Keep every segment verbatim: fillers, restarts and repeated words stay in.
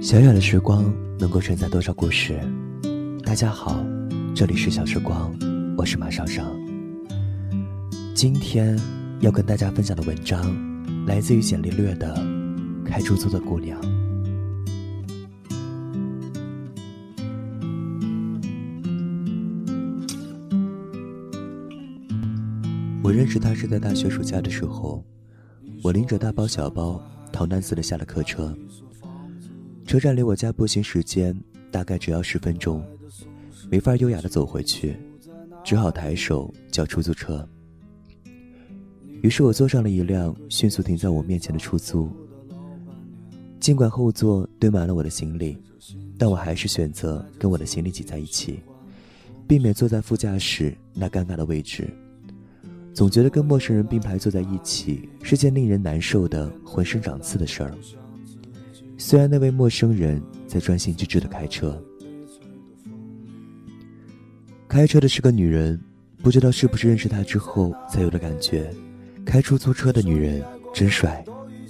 小小的时光能够承载多少故事？大家好，这里是小时光，我是马少少。今天要跟大家分享的文章来自于简历略的《开出租的姑娘》。我认识他是在大学暑假的时候，我拎着大包小包逃难似的下了客车。车站离我家步行时间大概只要十分钟，没法优雅地走回去，只好抬手叫出租车。于是我坐上了一辆迅速停在我面前的出租。尽管后座堆满了我的行李，但我还是选择跟我的行李挤在一起，避免坐在副驾驶那尴尬的位置。总觉得跟陌生人并排坐在一起是件令人难受的浑身长刺的事儿。虽然那位陌生人在专心致志地开车，开车的是个女人，不知道是不是认识她之后才有的感觉，开出租车的女人真帅。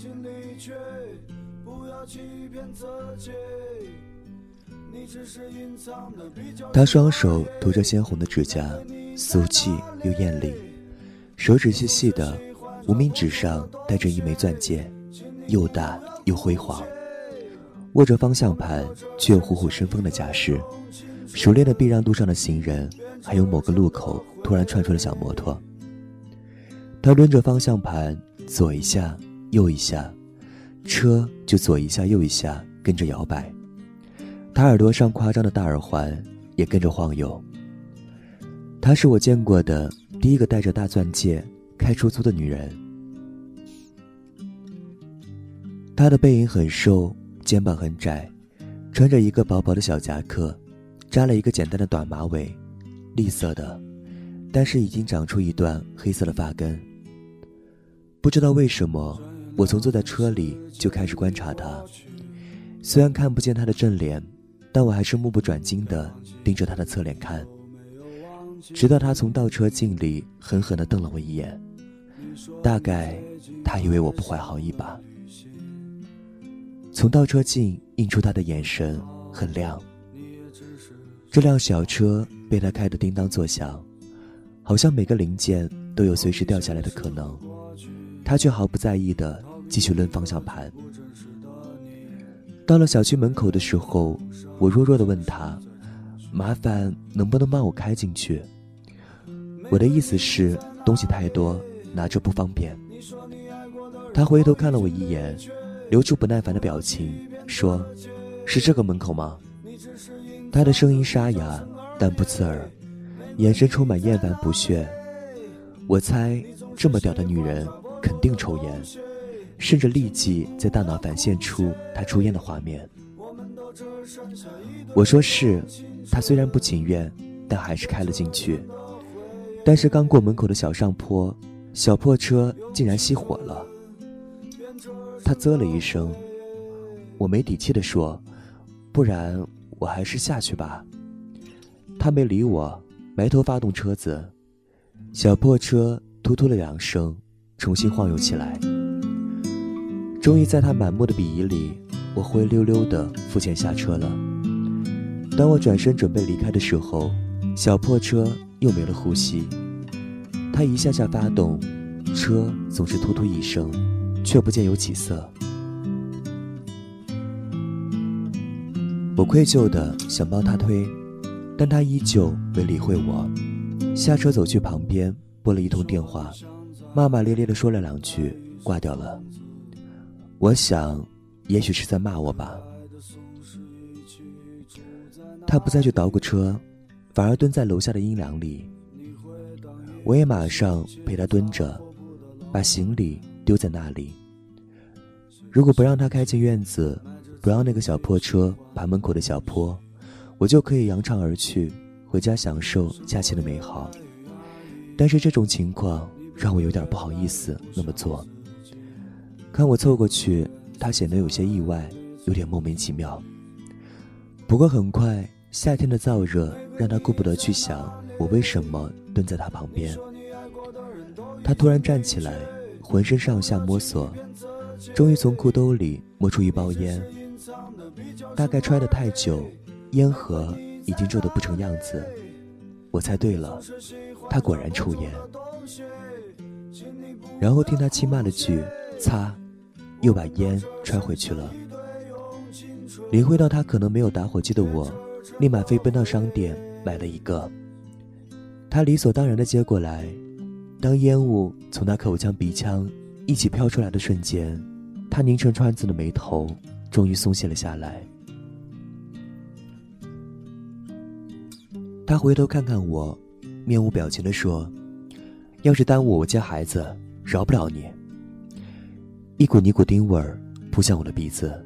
她双手涂着鲜红的指甲，俗气又艳丽，手指细细的，无名指上戴着一枚钻戒，又大又辉煌，握着方向盘却有虎虎生风的架势，熟练的避让路上的行人，还有某个路口突然窜出的小摩托。他抡着方向盘，左一下右一下，车就左一下右一下跟着摇摆，他耳朵上夸张的大耳环也跟着晃悠。她是我见过的第一个戴着大钻戒开出租的女人。她的背影很瘦，肩膀很窄，穿着一个薄薄的小夹克，扎了一个简单的短马尾，栗色的，但是已经长出一段黑色的发根。不知道为什么，我从坐在车里就开始观察她。虽然看不见她的正脸，但我还是目不转睛地盯着她的侧脸看，直到她从倒车镜里狠狠地瞪了我一眼，大概她以为我不怀好意吧。从倒车镜映出他的眼神很亮。这辆小车被他开得叮当作响，好像每个零件都有随时掉下来的可能，他却毫不在意地继续抡方向盘。到了小区门口的时候，我弱弱地问他，麻烦能不能帮我开进去？我的意思是东西太多，拿着不方便。他回头看了我一眼，留出不耐烦的表情，说，是这个门口吗？他的声音沙哑但不刺耳，眼神充满厌烦不屑。我猜这么屌的女人肯定抽烟，甚至立即在大脑反现出她抽烟的画面。我说是，她虽然不情愿，但还是开了进去。但是刚过门口的小上坡，小破车竟然熄火了。他啧了一声，我没底气地说，不然我还是下去吧。他没理我，埋头发动车子，小破车突突了两声，重新晃悠起来。终于在他满目的鄙夷里，我灰溜溜地付钱下车了。当我转身准备离开的时候，小破车又没了呼吸。他一下下发动，车总是突突一声，却不见有起色。我愧疚地想帮他推，但他依旧没理会我，下车走去旁边拨了一通电话，骂骂咧咧地说了两句，挂掉了。我想也许是在骂我吧。他不再去捣鼓车，反而蹲在楼下的阴凉里。我也马上陪他蹲着，把行李丢在那里。如果不让他开进院子，不让那个小破车爬门口的小坡，我就可以扬长而去，回家享受假期的美好。但是这种情况让我有点不好意思那么做。看我凑过去，他显得有些意外，有点莫名其妙。不过很快，夏天的燥热让他顾不得去想我为什么蹲在他旁边。他突然站起来，浑身上下摸索，终于从裤兜里摸出一包烟， 大概揣得太久，烟盒已经皱得不成样子。我猜对了，他果然抽烟。然后听他轻骂了句擦，又把烟揣回去了。领会到他可能没有打火机的我，立马飞奔到商店买了一个。他理所当然地接过来，当烟雾从他口腔鼻腔一起飘出来的瞬间，他拧成川子的眉头终于松懈了下来。他回头看看我，面无表情地说，要是耽误我接孩子，饶不了你。一股尼古丁味儿扑向我的鼻子。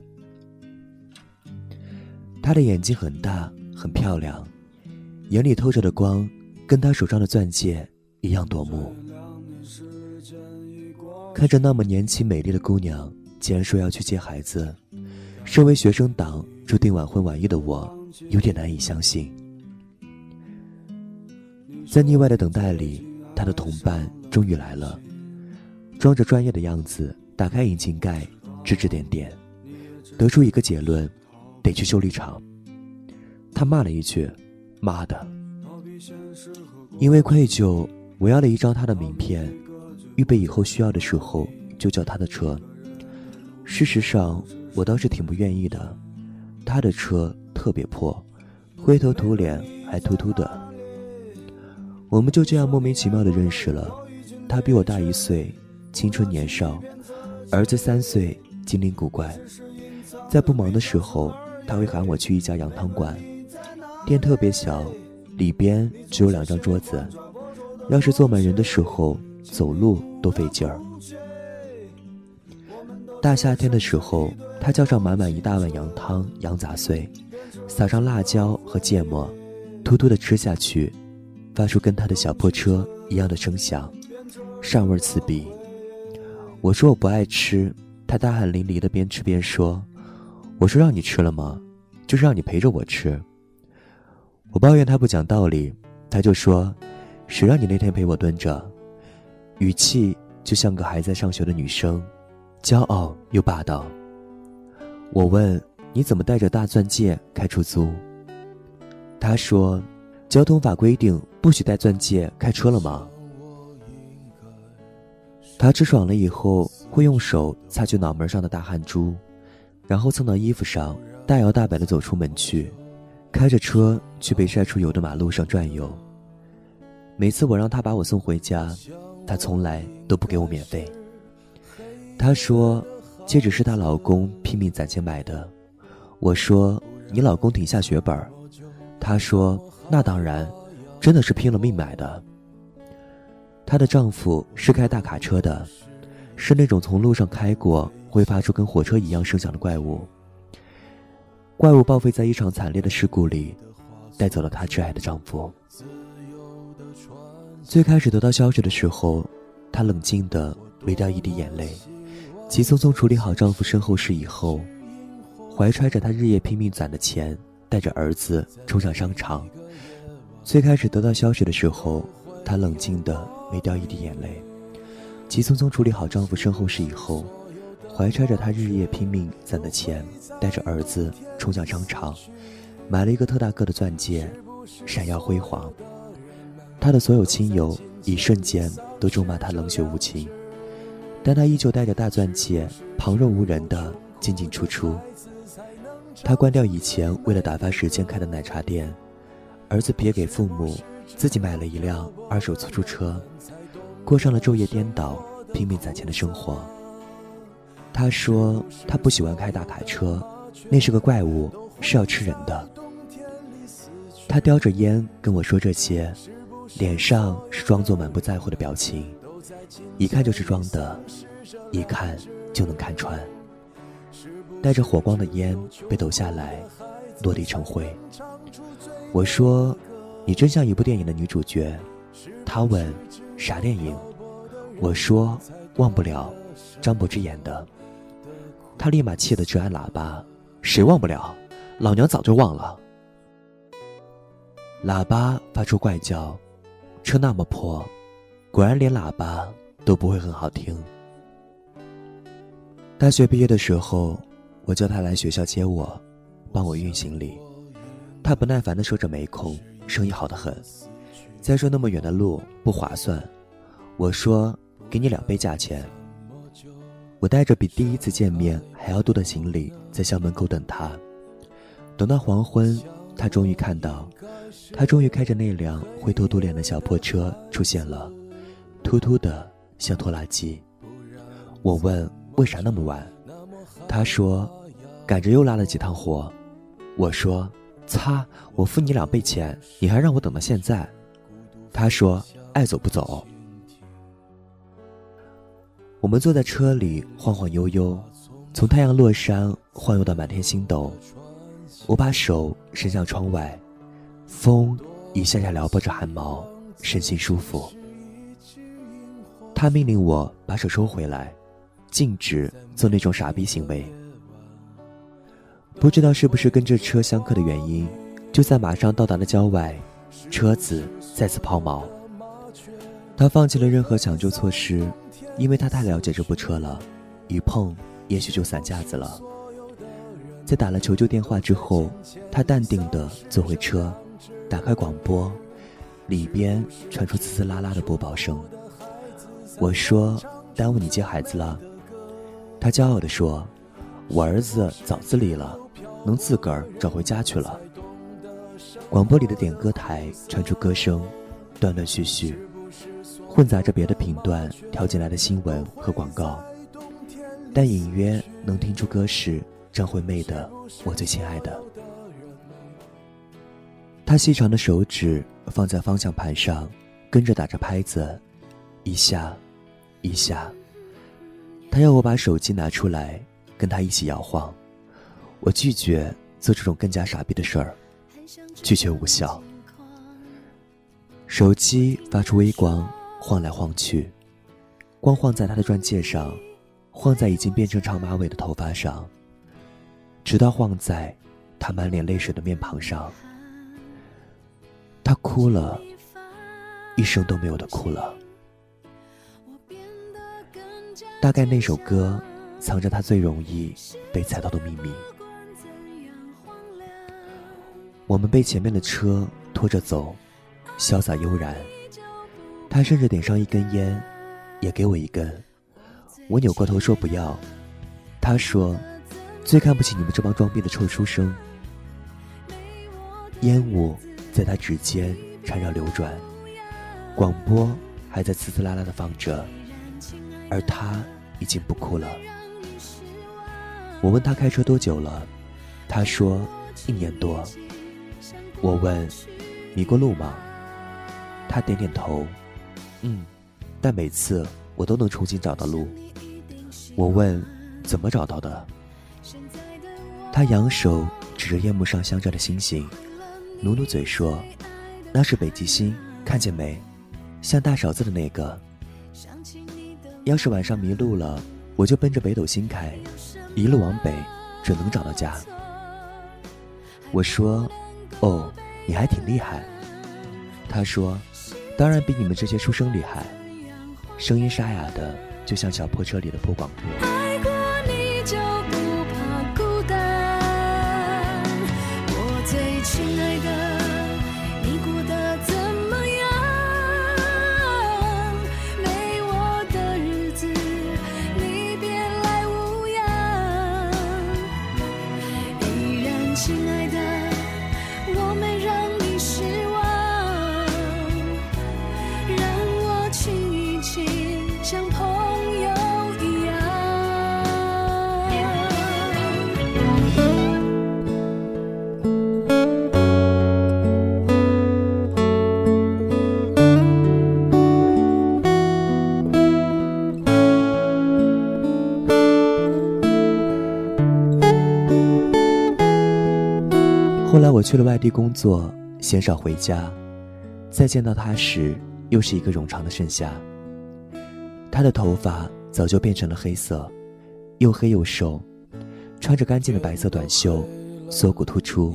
他的眼睛很大很漂亮，眼里透着的光跟他手上的钻戒一样夺目。看着那么年轻美丽的姑娘竟然说要去接孩子，身为学生党注定晚婚晚育的我有点难以相信。在腻歪的等待里，他的同伴终于来了，装着专业的样子打开引擎盖，指指点点，得出一个结论，得去修理厂。他骂了一句妈的。因为愧疚，我要了一张他的名片，预备以后需要的时候就叫他的车。事实上我倒是挺不愿意的，他的车特别破，灰头土脸还秃秃的。我们就这样莫名其妙地认识了。他比我大一岁，青春年少，儿子三岁，精灵古怪。在不忙的时候，他会喊我去一家羊汤馆，店特别小，里边只有两张桌子，要是坐满人的时候走路都费劲儿。大夏天的时候，他叫上满满一大碗羊汤羊杂碎，撒上辣椒和芥末，突突地吃下去，发出跟他的小破车一样的声响，膻味刺鼻。我说我不爱吃，他大汗淋漓的边吃边说，我说让你吃了吗？就是让你陪着我吃。我抱怨他不讲道理，他就说，谁让你那天陪我蹲着？语气就像个还在上学的女生，骄傲又霸道。我问，你怎么带着大钻戒开出租？他说，交通法规定不许带钻戒开车了吗？他吃爽了以后，会用手擦去脑门上的大汗珠，然后蹭到衣服上，大摇大摆地走出门去，开着车去被晒出油的马路上转悠。每次我让他把我送回家，他从来都不给我免费。他说，戒指是她老公拼命攒钱买的。我说，你老公挺下血本。他说，那当然，真的是拼了命买的。她的丈夫是开大卡车的，是那种从路上开过会发出跟火车一样声响的怪物。怪物报废在一场惨烈的事故里，带走了她挚爱的丈夫。最开始得到消息的时候，她冷静地没掉一滴眼泪，急匆匆处理好丈夫身后事以后，怀揣着她日夜拼命攒的钱，带着儿子冲上商场。最开始得到消息的时候，她冷静地没掉一滴眼泪，急匆匆处理好丈夫身后事以后，怀揣着她日夜拼命攒的钱，带着儿子冲向商场，买了一个特大个的钻戒，闪耀辉煌。她的所有亲友一瞬间都咒骂她冷血无情，但她依旧带着大钻戒，旁若无人地进进出出。她关掉以前为了打发时间开的奶茶店，儿子别给父母，自己买了一辆二手出租车，过上了昼夜颠倒拼命攒钱的生活。她说她不喜欢开大卡车，那是个怪物，是要吃人的。她叼着烟跟我说这些，脸上是装作满不在乎的表情，一看就是装的，一看就能看穿。带着火光的烟被抖下来，落地成灰。我说，你真像一部电影的女主角。她问，啥电影？我说，忘不了，张柏芝演的。她立马气得直按喇叭，谁忘不了？老娘早就忘了。喇叭发出怪叫，车那么破，果然连喇叭都不会很好听。大学毕业的时候， 我叫他来学校接我，帮我运行李。他不耐烦地说着没空，生意好得很。再说那么远的路不划算，我说给你两倍价钱。我带着比第一次见面还要多的行李在校门口等他。等到黄昏，他终于看到，他终于开着那辆灰头土脸的小破车出现了，突突的像拖拉机。我问为啥那么晚，他说赶着又拉了几趟活。我说擦，我付你两倍钱，你还让我等到现在。他说爱走不走。我们坐在车里晃晃悠悠，从太阳落山晃悠到满天星斗。我把手伸向窗外，风一下下撩拨着汗毛，身心舒服。他命令我把手收回来，禁止做那种傻逼行为。不知道是不是跟这车相克的原因，就在马上到达的郊外，车子再次抛锚。他放弃了任何抢救措施，因为他太了解这部车了，一碰也许就散架子了。在打了求救电话之后，他淡定地坐回车，打开广播，里边传出滋滋啦啦的播报声。我说耽误你接孩子了。他骄傲地说，我儿子早自立了，能自个儿找回家去了。广播里的点歌台传出歌声，断断续续，混杂着别的频段调进来的新闻和广告，但隐约能听出歌是张惠妹的我最亲爱的。他细长的手指放在方向盘上，跟着打着拍子，一下一下。他要我把手机拿出来跟他一起摇晃，我拒绝做这种更加傻逼的事儿，拒绝无效。手机发出微光，晃来晃去，光晃在他的钻戒上，晃在已经变成长马尾的头发上，直到晃在他满脸泪水的面庞上。他哭了，一声都没有的哭了。大概那首歌藏着他最容易被踩到的秘密。我们被前面的车拖着走，潇洒悠然。他甚至点上一根烟，也给我一根。我扭过头说不要。他说最看不起你们这帮装逼的臭书生。烟雾在他指尖缠绕流转，广播还在呲呲啦啦地放着，而他已经不哭了。我问他开车多久了，他说一年多。我问迷过路吗？他点点头，嗯，但每次我都能重新找到路。我问怎么找到的？他扬手指着夜幕上镶着的星星，努努嘴说那是北极星，看见没？像大勺子的那个。要是晚上迷路了，我就奔着北斗星开，一路往北，准能找到家。我说哦，你还挺厉害。他说当然比你们这些书生厉害。声音沙哑的就像小破车里的破广播。 爱过你就不怕孤单，我最亲爱的，你过得怎么样？没我的日子你别来无恙，依然亲爱的，我没让你失望，让我亲一亲，像朋友一样。 后来我去了外地工作，鲜少回家，再见到他时又是一个冗长的盛夏。他的头发早就变成了黑色，又黑又瘦，穿着干净的白色短袖，锁骨突出。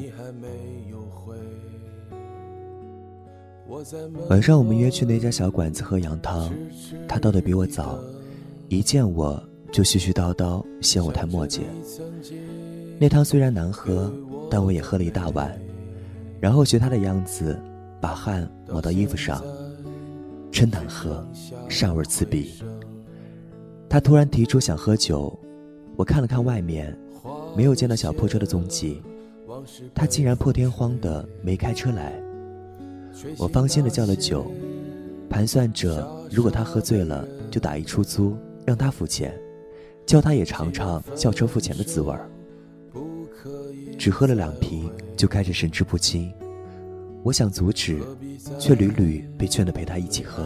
晚上我们约去那家小馆子喝羊汤，他到的比我早，一见我就絮絮叨叨嫌我太磨叽。那汤虽然难喝，但我也喝了一大碗，然后学他的样子把汗抹到衣服上，真难喝，膻味刺鼻。他突然提出想喝酒，我看了看外面，没有见到小破车的踪迹，他竟然破天荒的没开车来。我放心的叫了酒，盘算着如果他喝醉了就打一出租让他付钱，叫他也尝尝叫车付钱的滋味儿。只喝了两瓶就开始神志不清，我想阻止，却屡屡被劝得陪他一起喝。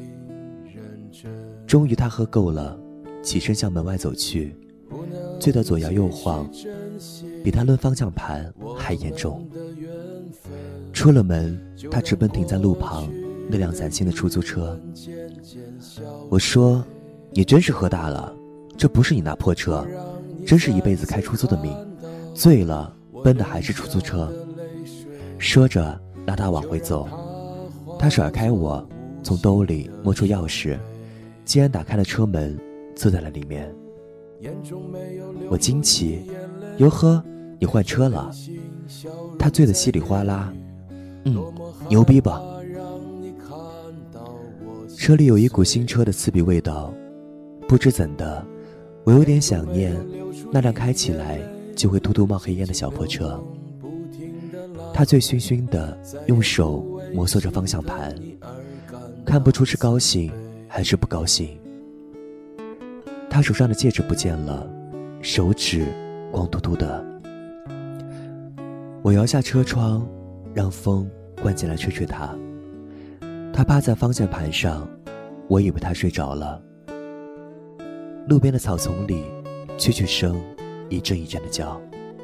终于他喝够了，起身向门外走去，醉得左摇右晃，比他抡方向盘还严重。出了门，他直奔停在路旁那辆崭新的出租车。我说，你真是喝大了，这不是你那破车，真是一辈子开出租的命，醉了奔的还是出租车。说着拉他往回走，他甩开我，从兜里摸出钥匙，竟然打开了车门，坐在了里面。我惊奇，哟呵，你换车了？他醉得稀里哗啦，嗯，牛逼吧？车里有一股新车的刺鼻味道，不知怎的，我有点想念那辆开起来就会突突冒黑烟的小破车。他醉醺醺的用手摩挲着方向盘，看不出是高兴还是不高兴。他手上的戒指不见了，手指光秃秃的。我摇下车窗，让风灌进来吹吹他。他趴在方向盘上，我以为他睡着了。路边的草丛里，蛐蛐声一阵一阵的叫。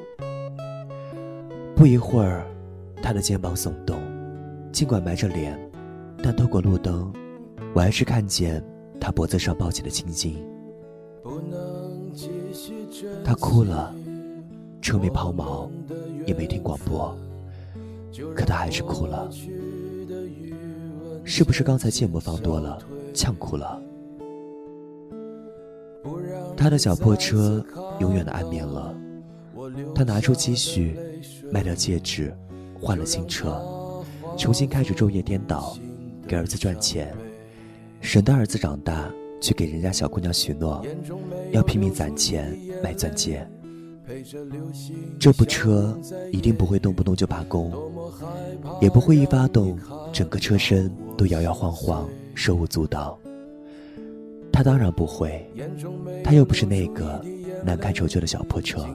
不一会儿，他的肩膀耸动，尽管埋着脸，但透过路灯，我还是看见他脖子上抱起的青筋。他哭了，车没抛锚，也没听广播，可他还是哭了。是不是刚才芥末放多了，呛哭了？他的小破车永远的安眠了。他拿出积蓄，卖掉戒指，换了新车，重新开始昼夜颠倒，给儿子赚钱，省得儿子长大去给人家小姑娘许诺，要拼命攒钱买钻戒。这部车一定不会动不动就罢工，也不会一发动整个车身都摇摇晃晃，手舞足蹈。他当然不会，他又不是那个难看丑旧的小破车。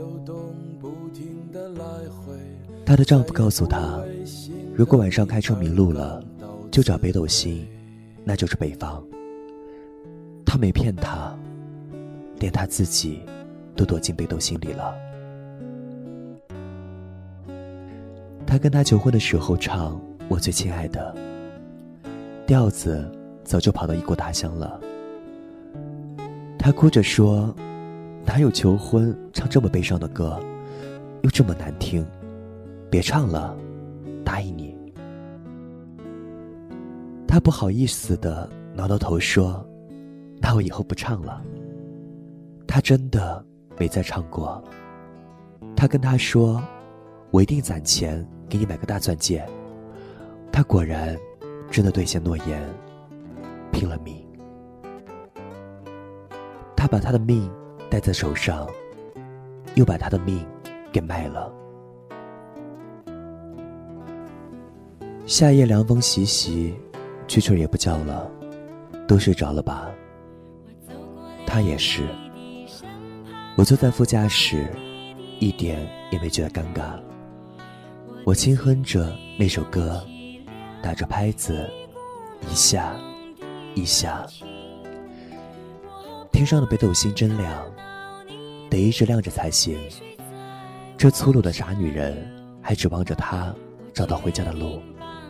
她的丈夫告诉她，如果晚上开车迷路了，就找北斗星，那就是北方。他没骗她，连她自己都躲进北斗星里了。他跟她求婚的时候唱我最亲爱的，调子早就跑到异国他乡了。他哭着说，哪有求婚唱这么悲伤的歌，又这么难听，别唱了，答应你。他不好意思地挠挠头说，那我以后不唱了。他真的没再唱过。他跟他说，我一定攒钱给你买个大钻戒。他果然真的兑现诺言，拼了命。他把他的命戴在手上，又把他的命给卖了。夏夜凉风习习，蛐蛐也不叫了，都睡着了吧？他也是。我坐在副驾驶，一点也没觉得尴尬。我轻哼着那首歌，打着拍子，一下一下。天上的北斗星真亮，得一直亮着才行。这粗鲁的傻女人还指望着他找到回家的路。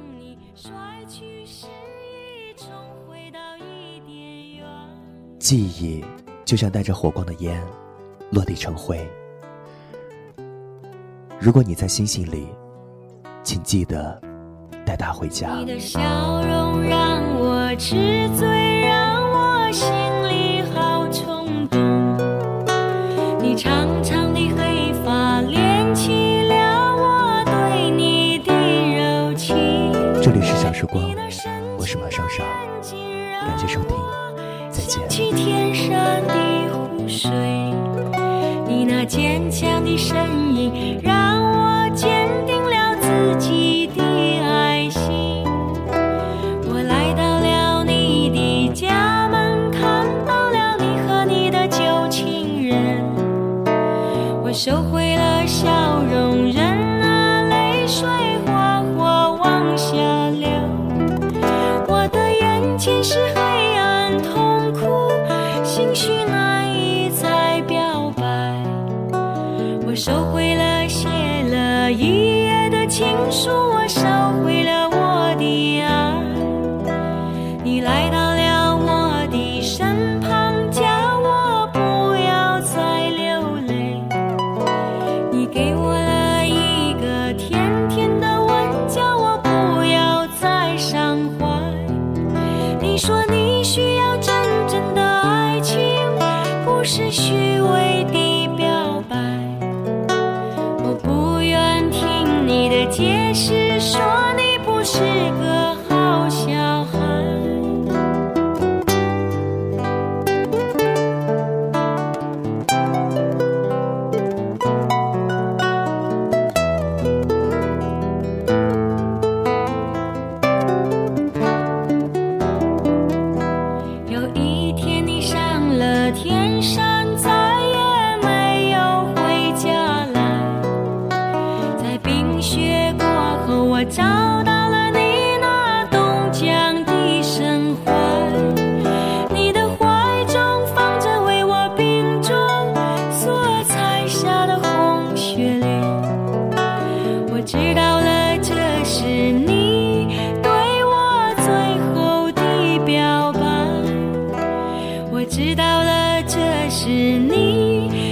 记忆就像带着火光的烟，落地成灰。如果你在星星里，请记得带他回家。 你的笑容让我痴醉，让我心里好冲动。 长长的黑发连起了我对你的柔情。 这里是小时光，我是马双少，感谢收听，再见。 想起天上的湖水，你那坚强的身影让我坚定了自己的爱心。我来到了你的家门，看到了你和你的旧情人，我收回了笑容，任那泪水哗哗往下流。我的眼前是黑暗痛苦，心绪难以再表白。我收回了写了一夜的情书，我收回了我的爱。你来到了我的身旁，叫我不要再流泪。你给我了一个甜甜的吻，叫我不要再伤怀。你说你需要真正的爱情，不是虚伪的表白。我不愿听你的解释，说你不是个好小孩。有一天你上了天山，再也没有回家来。在冰雪过后，我找到了你那冻僵的身怀。你的怀中放着为我病中所采下的红雪莲。我知道了这是你对我最后的表白。我知道了这是你